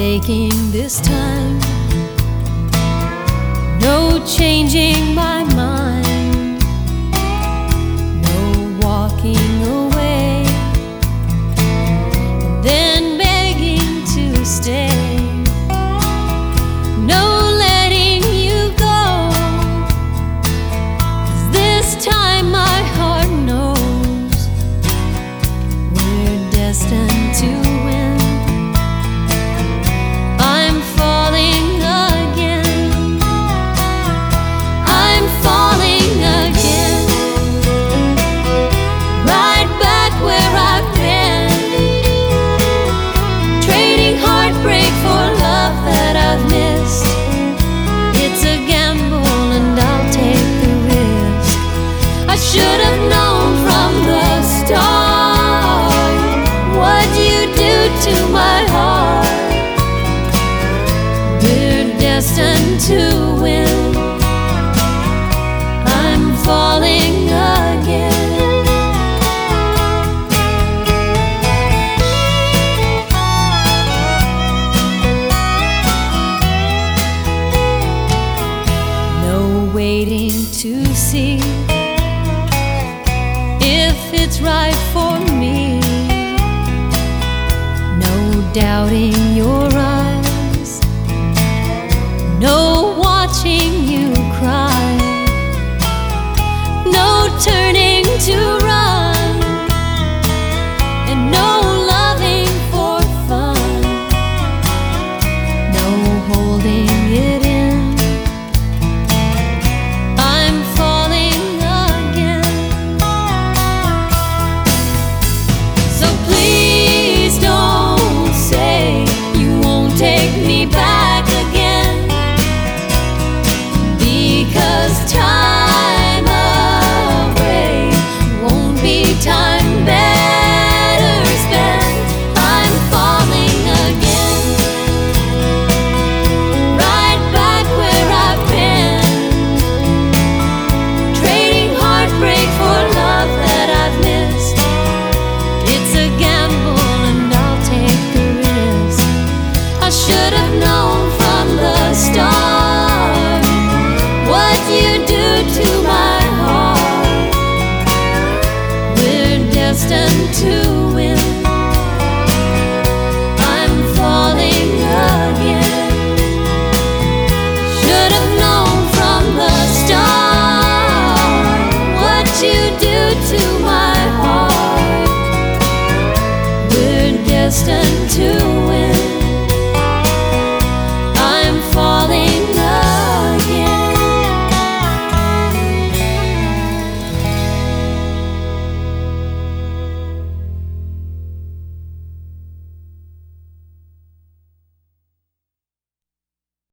mistaking this time, no changing my mind, no walking away, then begging to stay, no letting you go, 'cause this time my heart knows we're destined to win. I'm falling again, I'm falling again, right back where I've been, trading heartbreak for love that I've missed. It's a gamble and I'll take the risk. I should have known from the start what you do to my heart. We're destined to win. I'm falling again. No waiting to see if it's right for me, no doubting your eyes, no watching you cry, no turning to run, and no loving for fun, no holding it in. I'm falling again. So please don't say you won't take me back again, because time away won't be time better spent. I'm falling again, right back where I've been, trading heartbreak for love that I've missed. It's a gamble and I'll take the risk. I should have known from the start what you do to my heart. We're destined to win. I'm falling again. Should have known from the start what you do to my heart. We're destined to